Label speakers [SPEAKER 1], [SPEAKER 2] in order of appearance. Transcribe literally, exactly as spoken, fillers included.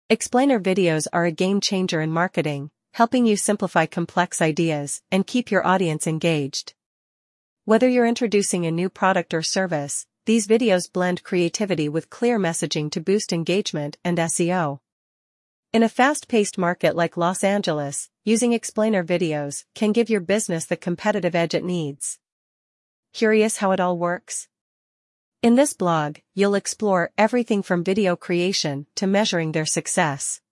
[SPEAKER 1] Explainer videos are a game changer in marketing, helping you simplify complex ideas and keep your audience engaged. Whether you're introducing a new product or service, these videos blend creativity with clear messaging to boost engagement and S E O. In a fast-paced market like Los Angeles, using explainer videos can give your business the competitive edge it needs. Curious how it all works? In this blog, you'll explore everything from video creation to measuring their success.